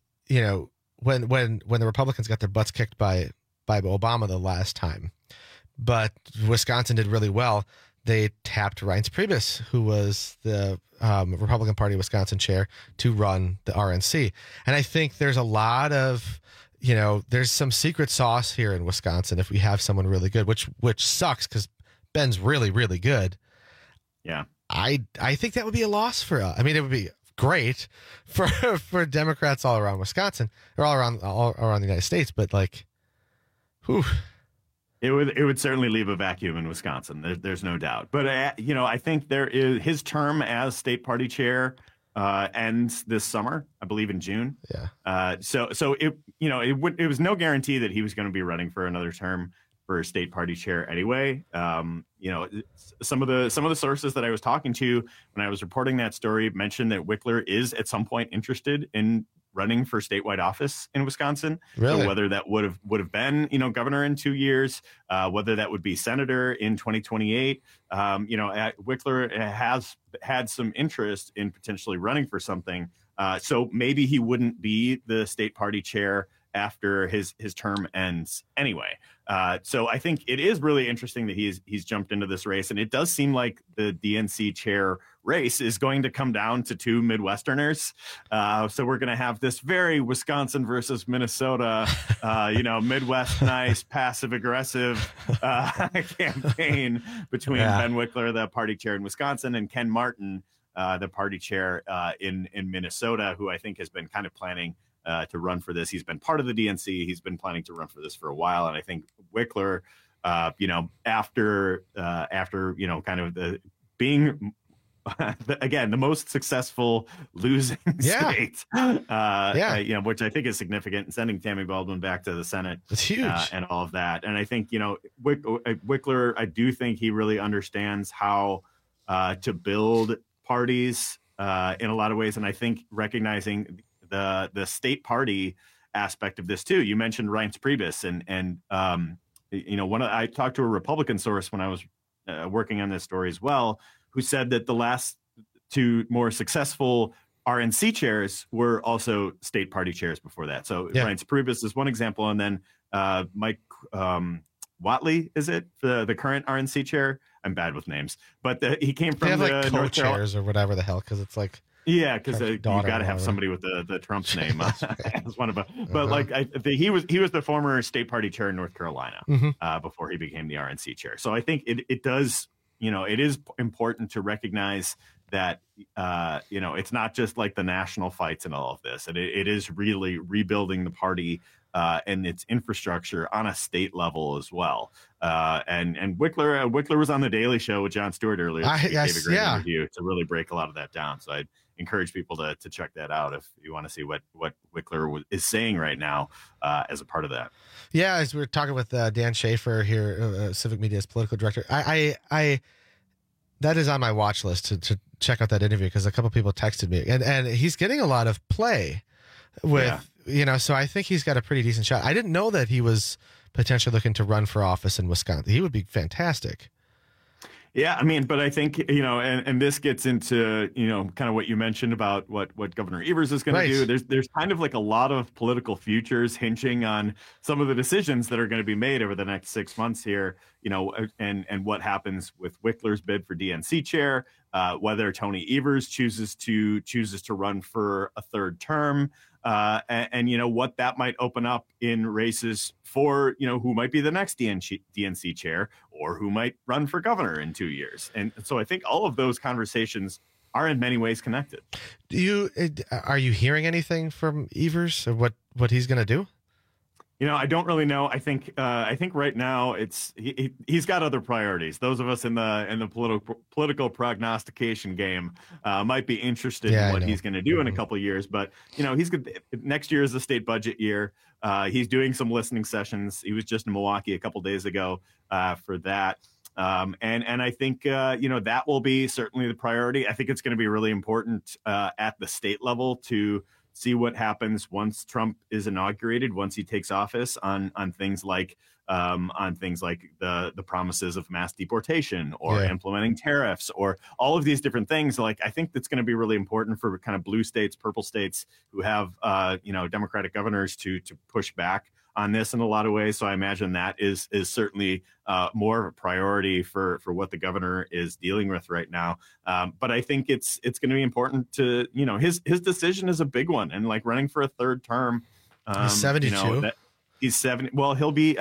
when the Republicans got their butts kicked by Obama the last time, but Wisconsin did really well. They tapped Reince Priebus, who was the Republican Party Wisconsin chair, to run the RNC. And I think there's a lot of, there's some secret sauce here in Wisconsin if we have someone really good, which sucks because Ben's really, really good. Yeah. I think that would be a loss for us. I mean, it would be great for Democrats all around Wisconsin, or all around the United States, but whew. It would certainly leave a vacuum in Wisconsin. There's no doubt. But I think there is his term as state party chair ends this summer, I believe in June. Yeah. So it was no guarantee that he was going to be running for another term for state party chair anyway. Some of the sources that I was talking to when I was reporting that story mentioned that Wickler is at some point interested in running for statewide office in Wisconsin. Really? So whether that would have been, governor in 2 years, whether that would be senator in 2028, Wickler has had some interest in potentially running for something. So maybe he wouldn't be the state party chair after his term ends anyway. So I think it is really interesting that he's jumped into this race, and it does seem like the DNC chair race is going to come down to two Midwesterners. So we're going to have this very Wisconsin versus Minnesota, Midwest nice, passive aggressive campaign between Ben Wickler, the party chair in Wisconsin, and Ken Martin, the party chair in Minnesota, who I think has been kind of planning to run for this. He's been part of the DNC. He's been planning to run for this for a while. And I think Wickler, after kind of the being again the most successful losing state, which I think is significant, and sending Tammy Baldwin back to the Senate, it's huge, and all of that. And I think Wickler, I do think he really understands how to build parties in a lot of ways, and I think recognizing the state party aspect of this too. You mentioned Reince Priebus, and I talked to a Republican source when I was working on this story as well, who said that the last two more successful RNC chairs were also state party chairs before that. So Reince Priebus is one example, and then Mike Whatley, is it the current RNC chair? I'm bad with names, but he came from the North co-chairs or whatever the hell, because it's like. Yeah, because you got to have somebody with the Trump's name as one of them. But he was the former state party chair in North Carolina before he became the RNC chair. So I think it does, it is important to recognize that it's not just like the national fights and all of this. It is really rebuilding the party and its infrastructure on a state level as well. And Wickler was on the Daily Show with Jon Stewart earlier. He gave a great interview to really break a lot of that down. So encourage people to check that out if you want to see what Wickler is saying right now as a part of that. Yeah, as we were talking with Dan Schaefer here, Civic Media's political director, I that is on my watch list to check out that interview because a couple people texted me, and he's getting a lot of play with so I think he's got a pretty decent shot. I didn't know that he was potentially looking to run for office in Wisconsin. He would be fantastic. Yeah, I mean, but I think, and this gets into, kind of what you mentioned about what Governor Evers is going to do. There's kind of like a lot of political futures hinging on some of the decisions that are going to be made over the next 6 months here, and what happens with Wickler's bid for DNC chair, whether Tony Evers chooses to run for a third term, and what that might open up in races for, who might be the next DNC chair or who might run for governor in 2 years. And so I think all of those conversations are in many ways connected. Are you hearing anything from Evers of what he's going to do? I don't really know. I think right now he's got other priorities. Those of us in the political prognostication game might be interested in what he's going to do in a couple of years. But next year is the state budget year. He's doing some listening sessions. He was just in Milwaukee a couple of days ago for that. And I think that will be certainly the priority. I think it's going to be really important at the state level to see what happens once Trump is inaugurated, once he takes office on things like the promises of mass deportation or implementing tariffs or all of these different things. Like, I think that's going to be really important for kind of blue states, purple states who have, Democratic governors to push back on this in a lot of ways. So I imagine that is certainly more of a priority for what the governor is dealing with right now. But I think it's going to be important to, his decision is a big one, and like running for a third term. He's 72. He's 70. Well, he'll be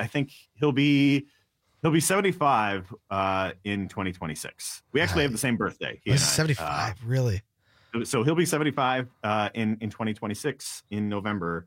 75 in 2026. We actually have the same birthday. He's 75, really? So he'll be 75 in 2026 in November.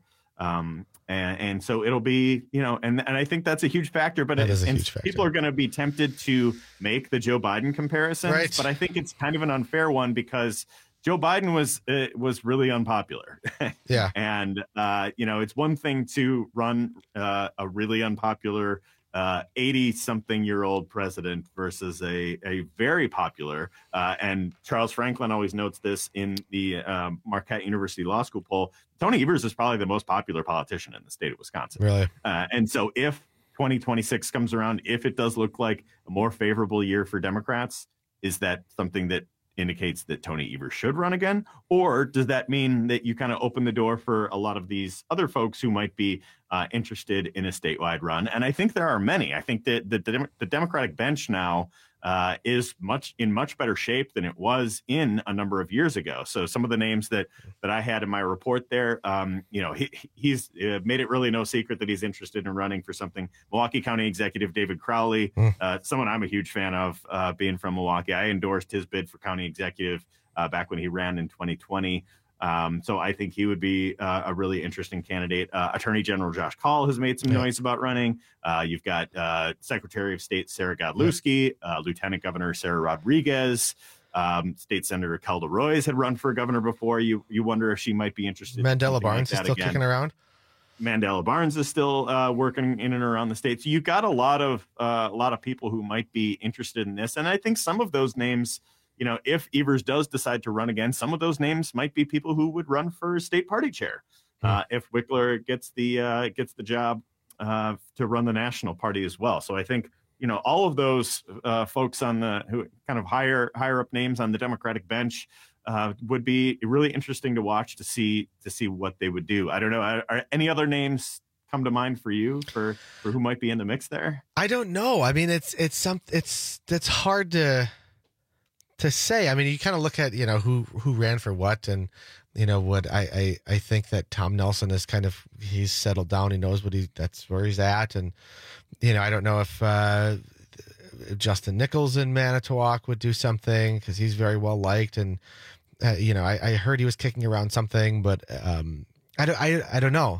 And so it'll be, and I think that's a huge factor, but people are going to be tempted to make the Joe Biden comparisons, but I think it's kind of an unfair one because Joe Biden was really unpopular. Yeah. And, it's one thing to run a really unpopular 80-something-year-old president versus a very popular, and Charles Franklin always notes this in the Marquette University Law School poll, Tony Evers is probably the most popular politician in the state of Wisconsin. Really? And so if 2026 comes around, if it does look like a more favorable year for Democrats, is that something that indicates that Tony Evers should run again? Or does that mean that you kind of open the door for a lot of these other folks who might be interested in a statewide run? And I think there are many. I think that the Democratic bench now is in much better shape than it was in a number of years ago. So some of the names that I had in my report there, he's made it really no secret that he's interested in running for something. Milwaukee County Executive David Crowley, someone I'm a huge fan of, being from Milwaukee. I endorsed his bid for county executive back when he ran in 2020. So I think he would be a really interesting candidate. Attorney General Josh Kaul has made some noise about running. You've got Secretary of State Sarah Godlewski, Lieutenant Governor Sarah Rodriguez, State Senator Kelda Roys had run for governor before. You wonder if she might be interested. Mandela Barnes is still kicking around. Mandela Barnes is still working in and around the state. So you've got a lot of people who might be interested in this, and I think some of those names, if Evers does decide to run again, some of those names might be people who would run for state party chair. If Wickler gets the job to run the national party as well. So I think, all of those folks who kind of higher up names on the Democratic bench would be really interesting to watch to see what they would do. I don't know. Are any other names come to mind for you for who might be in the mix there? I don't know. I mean, it's hard to say. I mean, you kind of look at, who ran for what, and, what I think that Tom Nelson is he's settled down. He knows that's where he's at. And, I don't know if Justin Nichols in Manitowoc would do something because he's very well liked. And, I heard he was kicking around something, but I don't know.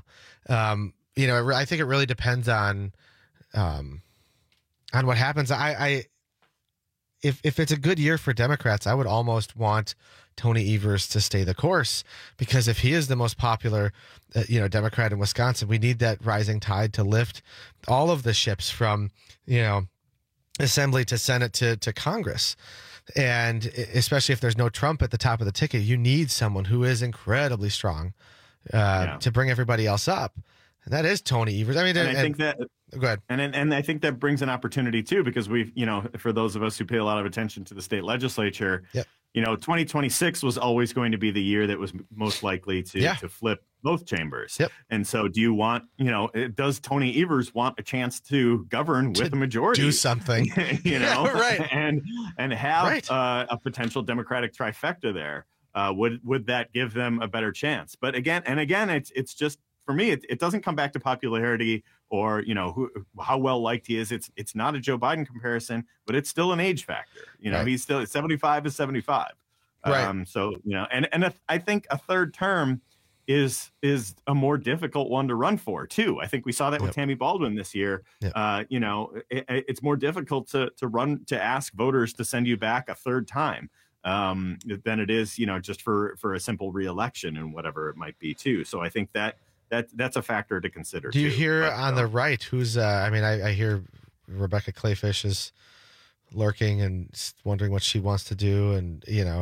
I think it really depends on what happens. if it's a good year for Democrats, I would almost want Tony Evers to stay the course, because if he is the most popular, Democrat in Wisconsin, we need that rising tide to lift all of the ships from, Assembly to Senate to Congress. And especially if there's no Trump at the top of the ticket, you need someone who is incredibly strong to bring everybody else up. And that is Tony Evers. I mean, I think that. Go ahead. And I think that brings an opportunity too, because we've, for those of us who pay a lot of attention to the state legislature, 2026 was always going to be the year that was most likely to flip both chambers. Yep. And so do you want, does Tony Evers want a chance to govern with a majority? Do something, right. and have a potential Democratic trifecta there? Would that give them a better chance? But again, it's just, for me, it doesn't come back to popularity or, how well liked he is. It's not a Joe Biden comparison, but it's still an age factor. He's still 75 is 75. Right. So, and I think a third term is a more difficult one to run for too. I think we saw that with Tammy Baldwin this year. It's more difficult to ask voters to send you back a third time than it is, just for a simple reelection and whatever it might be too. So I think that's a factor to consider. Do you hear on the right who's I hear Rebecca Clayfish is lurking and wondering what she wants to do, and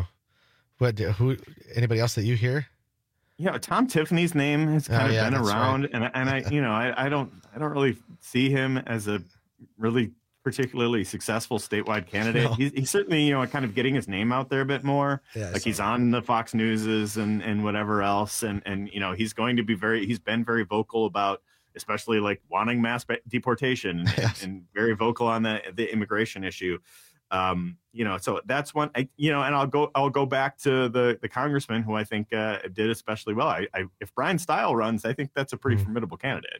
anybody else that you hear? Tom Tiffany's name has kind of been around, right. and I don't really see him as a really particularly successful statewide candidate. No. He's certainly, kind of getting his name out there a bit more. He's on the Fox Newses and whatever else. And he's going to be he's been very vocal about, especially like wanting mass deportation and very vocal on the immigration issue. So that's one, and I'll go back to the congressman who I think did especially well. If Brian Stile runs, I think that's a pretty formidable candidate.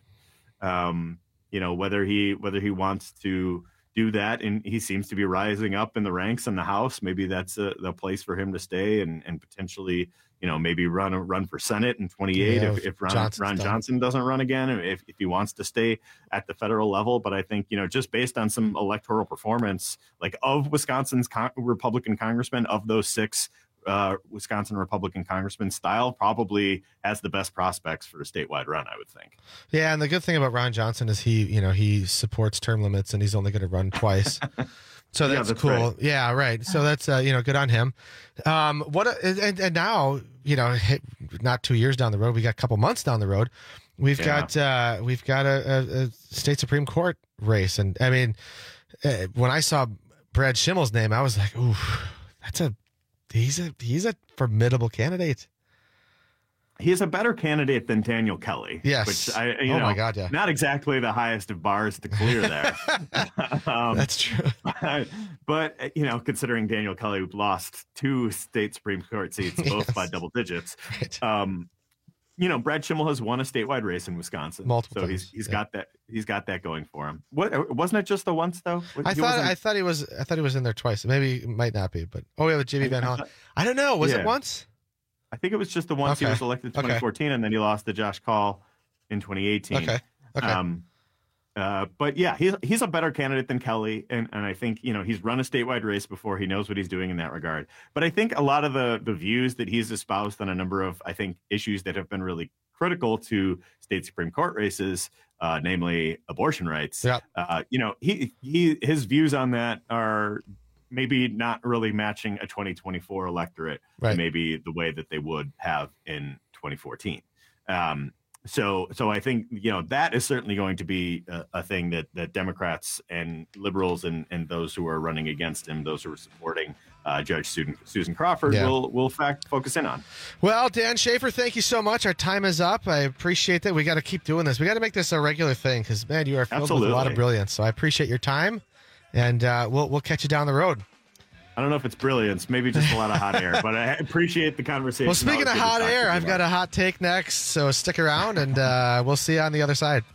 Whether he wants to do that, and he seems to be rising up in the ranks in the House. Maybe that's the place for him to stay and potentially, maybe run for Senate in 28 if Ron Johnson doesn't run again, if he wants to stay at the federal level. But I think, just based on some electoral performance, like of Wisconsin's Republican congressmen, of those 6 Wisconsin Republican congressman, Stile probably has the best prospects for a statewide run, I would think. Yeah, and the good thing about Ron Johnson is he supports term limits, and he's only going to run twice. So that's cool. Right. Yeah, right. So that's good on him. And now, not 2 years down the road, we got a couple months down the road, we've got a state Supreme Court race, and I mean, when I saw Brad Schimmel's name, I was like, ooh, he's a formidable candidate. He is a better candidate than Daniel Kelly. Yes. Which my God, yeah. Not exactly the highest of bars to clear there. That's true. But, considering Daniel Kelly lost 2 state Supreme Court seats, both by double digits, right. Brad Schimmel has won a statewide race in Wisconsin. Multiple so times. He's got that. He's got that going for him. Wasn't it just the once though? I thought he was in there twice. Maybe it might not be, but with Jimmy Van Hollen. I don't know. Was it once? I think it was just the once. He was elected in 2014, and then he lost to Josh Call in 2018. Okay. But yeah, he's a better candidate than Kelly, and I think he's run a statewide race before. He knows what he's doing in that regard. But I think a lot of the views that he's espoused on a number of issues that have been really critical to state Supreme Court races, namely abortion rights. Yeah. His views on that are maybe not really matching a 2024 electorate, right. Maybe the way that they would have in 2014. So I think, that is certainly going to be a thing that Democrats and liberals and those who are running against him, those who are supporting Judge Susan Crawford will focus in on. Well, Dan Schaefer, thank you so much. Our time is up. I appreciate that. We got to keep doing this. We got to make this a regular thing because, man, you are filled with a lot of brilliance. So I appreciate your time, and we'll catch you down the road. I don't know if it's brilliance, maybe just a lot of hot air, but I appreciate the conversation. Well, speaking of hot air, I've got a hot take next, so stick around, and we'll see you on the other side.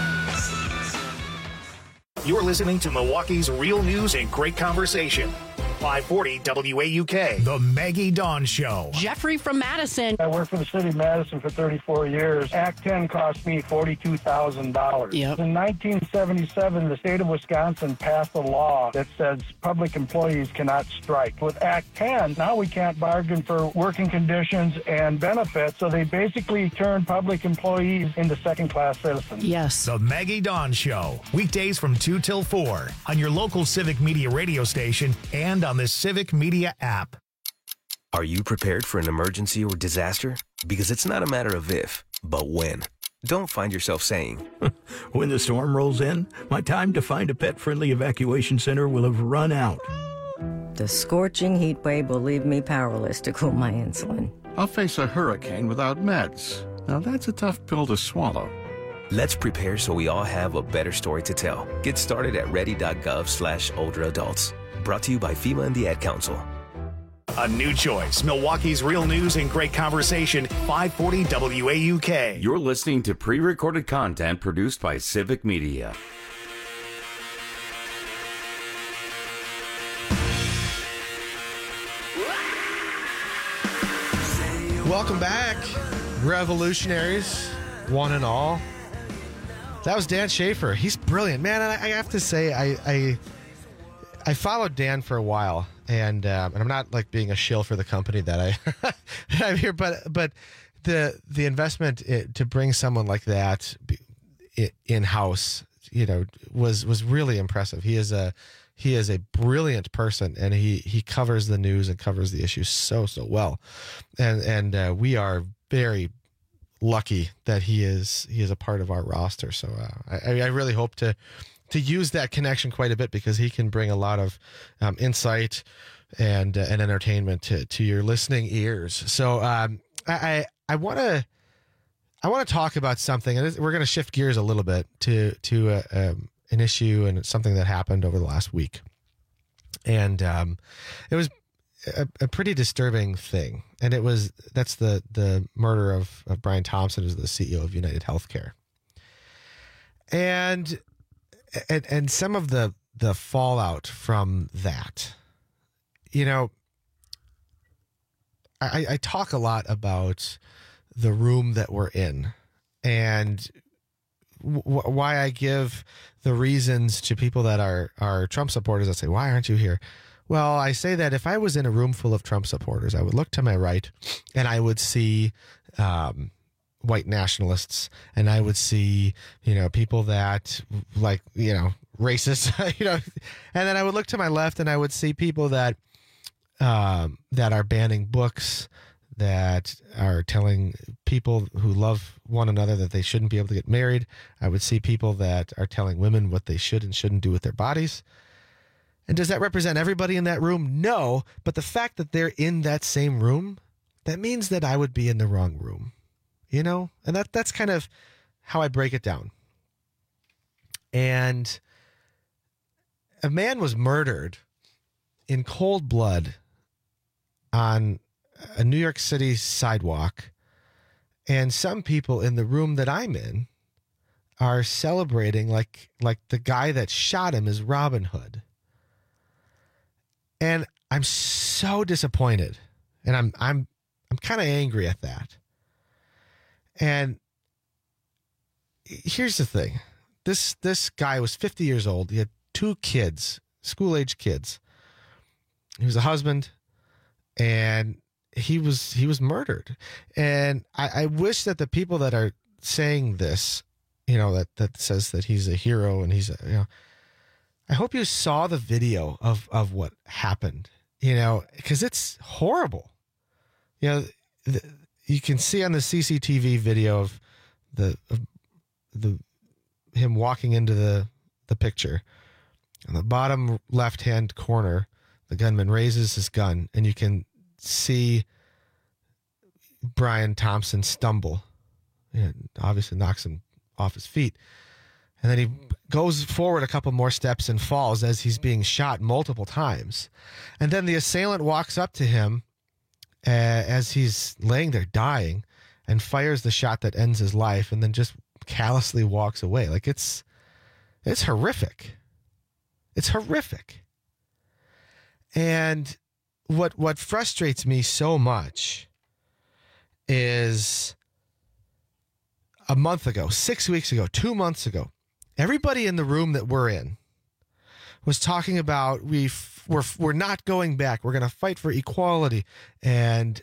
You're listening to Milwaukee's Real News and Great Conversation. 540 WAUK. The Maggie Dawn Show. Jeffrey from Madison. I worked for the city of Madison for 34 years. Act 10 cost me $42,000. Yep. In 1977, the state of Wisconsin passed a law that says public employees cannot strike. With Act 10, now we can't bargain for working conditions and benefits, so they basically turn public employees into second-class citizens. Yes. The Maggie Dawn Show. Weekdays from 2 till 4 on your local Civic Media radio station and on the Civic Media app. Are you prepared for an emergency or disaster? Because it's not a matter of if, but when. Don't find yourself saying, when the storm rolls in, my time to find a pet-friendly evacuation center will have run out. The scorching heat wave will leave me powerless to cool my insulin. I'll face a hurricane without meds. Now that's a tough pill to swallow. Let's prepare so we all have a better story to tell. Get started at ready.gov/older adults. Brought to you by FEMA and the Ad Council. A new choice. Milwaukee's real news and great conversation. 540 WAUK. You're listening to pre-recorded content produced by Civic Media. Welcome back, revolutionaries, one and all. That was Dan Schaefer. He's brilliant, man. And I have to say, I followed Dan for a while, and I'm not like being a shill for the company that I'm here, but the investment to bring someone like that in house, was really impressive. He is a brilliant person, and he covers the news and covers the issues so well, and we are very lucky that he is a part of our roster. So I really hope to use that connection quite a bit, because he can bring a lot of insight and entertainment to your listening ears. So I want to talk about something, and we're going to shift gears a little bit to an issue and something that happened over the last week, and it was a pretty disturbing thing, and that's the murder of Brian Thompson, who's the CEO of United Healthcare, and some of the fallout from that. I talk a lot about the room that we're in, and why I give the reasons to people that are Trump supporters that say, why aren't you here? Well, I say that if I was in a room full of Trump supporters, I would look to my right and I would see white nationalists, and I would see, people that like, racist, and then I would look to my left and I would see people that are banning books, that are telling people who love one another that they shouldn't be able to get married. I would see people that are telling women what they should and shouldn't do with their bodies. And does that represent everybody in that room? No, but the fact that they're in that same room, that means that I would be in the wrong room, and that's kind of how I break it down. And a man was murdered in cold blood on a New York City sidewalk, and some people in the room that I'm in are celebrating like the guy that shot him is Robin Hood. And I'm so disappointed, and I'm kind of angry at that. And here's the thing. This guy was 50 years old. He had 2 kids, school-age kids. He was a husband, and he was murdered. And I wish that the people that are saying this, that says that he's a hero and he's I hope you saw the video of what happened, because it's horrible. You can see on the CCTV video of him walking into the picture. On the bottom left-hand corner, the gunman raises his gun, and you can see Brian Thompson stumble. Obviously knocks him off his feet. And then he goes forward a couple more steps and falls as he's being shot multiple times. And then the assailant walks up to him as he's laying there dying and fires the shot that ends his life, and then just callously walks away. Like it's horrific. It's horrific. And what frustrates me so much is a month ago, 6 weeks ago, 2 months ago, everybody in the room that we're in was talking about we're not going back. We're going to fight for equality and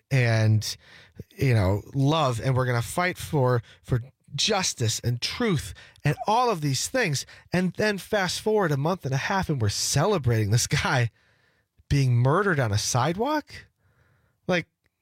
love, and we're going to fight for justice and truth and all of these things. And then fast forward a month and a half, and we're celebrating this guy being murdered on a sidewalk. Like,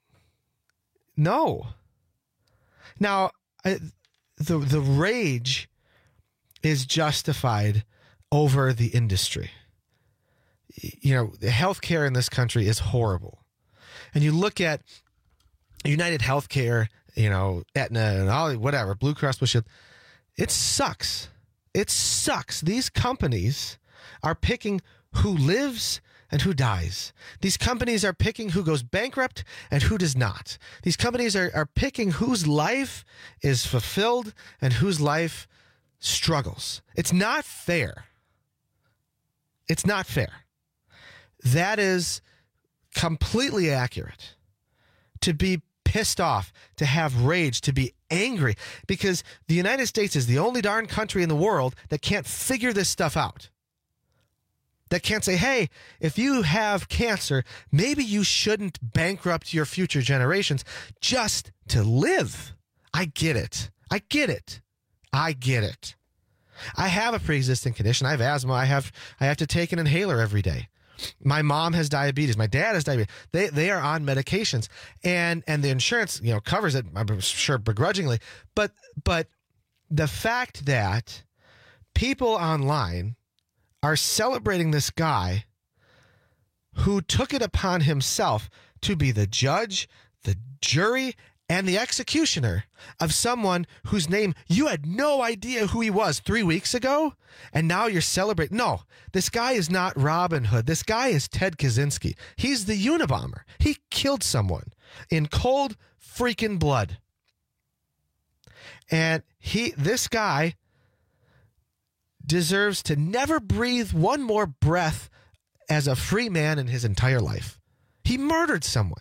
no. Now, the rage is justified over the industry. The healthcare in this country is horrible. And you look at United Healthcare, Aetna and all, whatever, Blue Cross Blue Shield, it sucks. It sucks. These companies are picking who lives and who dies. These companies are picking who goes bankrupt and who does not. These companies are picking whose life is fulfilled and whose life struggles. It's not fair. It's not fair. That is completely accurate. To be pissed off, to have rage, to be angry, because the United States is the only darn country in the world that can't figure this stuff out. That can't say, hey, if you have cancer, maybe you shouldn't bankrupt your future generations just to live. I get it. I get it. I get it. I have a pre-existing condition. I have asthma. I have to take an inhaler every day. My mom has diabetes. My dad has diabetes. They are on medications, and the insurance covers it, I'm sure, begrudgingly. But the fact that people online are celebrating this guy who took it upon himself to be the judge, the jury, and the executioner of someone whose name you had no idea who he was 3 weeks ago, and now you're celebrating. No, this guy is not Robin Hood. This guy is Ted Kaczynski. He's the Unabomber. He killed someone in cold freaking blood. And this guy deserves to never breathe one more breath as a free man in his entire life. He murdered someone.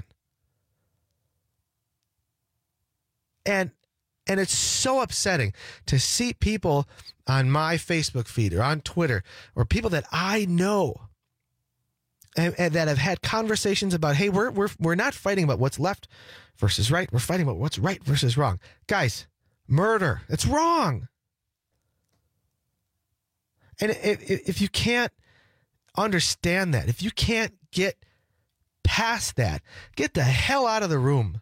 And it's so upsetting to see people on my Facebook feed or on Twitter or people that I know and that have had conversations about, hey, we're not fighting about what's left versus right. We're fighting about what's right versus wrong. Guys, murder, it's wrong. And if you can't understand that, if you can't get past that, get the hell out of the room.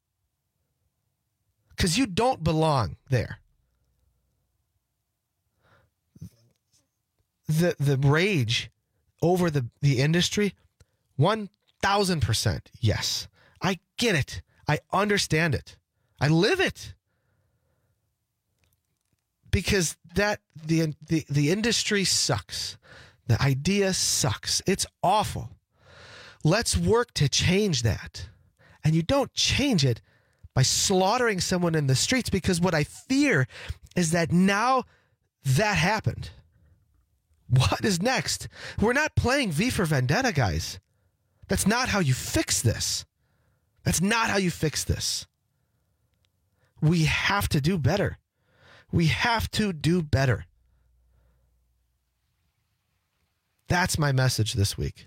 Because you don't belong there. The rage over the industry, 1,000% yes. I get it. I understand it. I live it. Because the industry sucks. The idea sucks. It's awful. Let's work to change that. And you don't change it by slaughtering someone in the streets, because what I fear is that now that happened. What is next? We're not playing V for Vendetta, guys. That's not how you fix this. That's not how you fix this. We have to do better. We have to do better. That's my message this week.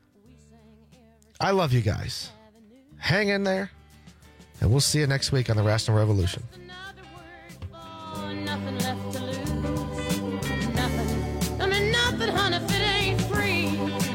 I love you guys. Hang in there. And we'll see you next week on the Rational Revolution. Nothing left to lose. Nothing. I mean, nothing, honey, if it ain't free.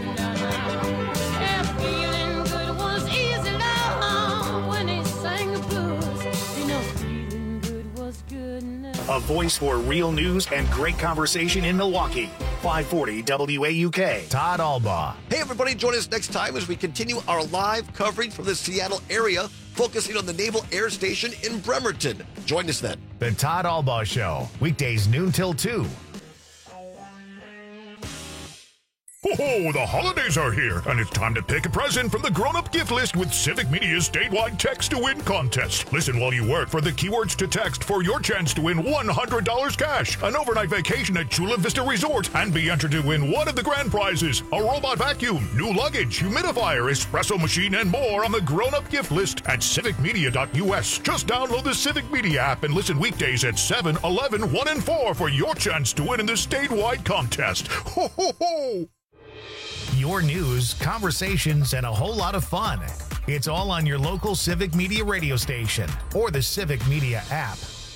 Yeah, feeling good was easy, love, when he sang the blues. You know, feeling good was good enough. A voice for real news and great conversation in Milwaukee. 540 WAUK. Todd Albaugh. Hey, everybody, join us next time as we continue our live coverage from the Seattle area, focusing on the Naval Air Station in Bremerton. Join us then. The Todd Albaugh Show, weekdays noon till 2. Ho-ho, the holidays are here, and it's time to pick a present from the grown-up gift list with Civic Media's statewide Text to Win contest. Listen while you work for the keywords to text for your chance to win $100 cash, an overnight vacation at Chula Vista Resort, and be entered to win one of the grand prizes, a robot vacuum, new luggage, humidifier, espresso machine, and more on the grown-up gift list at civicmedia.us. Just download the Civic Media app and listen weekdays at 7, 11, 1, and 4 for your chance to win in the statewide contest. Ho, ho, ho! Your news, conversations, and a whole lot of fun. It's all on your local Civic Media radio station or the Civic Media app.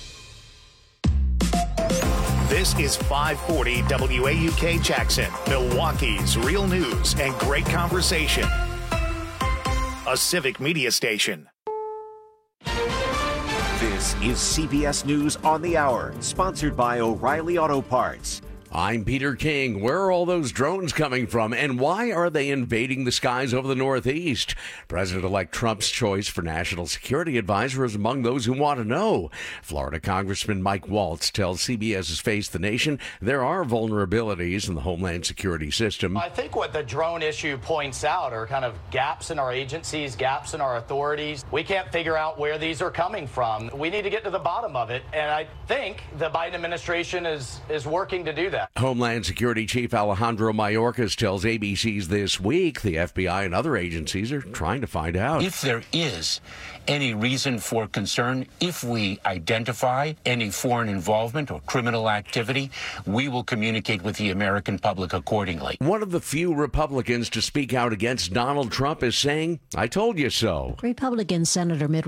This is 540 WAUK Jackson, Milwaukee's real news and great conversation. A Civic Media station. This is CBS News on the Hour, sponsored by O'Reilly Auto Parts. I'm Peter King. Where are all those drones coming from, and why are they invading the skies over the Northeast? President-elect Trump's choice for National Security Advisor is among those who want to know. Florida Congressman Mike Waltz tells CBS's Face the Nation there are vulnerabilities in the Homeland Security system. I think what the drone issue points out are kind of gaps in our agencies, gaps in our authorities. We can't figure out where these are coming from. We need to get to the bottom of it, and I think the Biden administration is working to do that. Homeland Security Chief Alejandro Mayorkas tells ABC's This Week the FBI and other agencies are trying to find out. If there is any reason for concern, if we identify any foreign involvement or criminal activity, we will communicate with the American public accordingly. One of the few Republicans to speak out against Donald Trump is saying, "I told you so." Republican Senator Mitt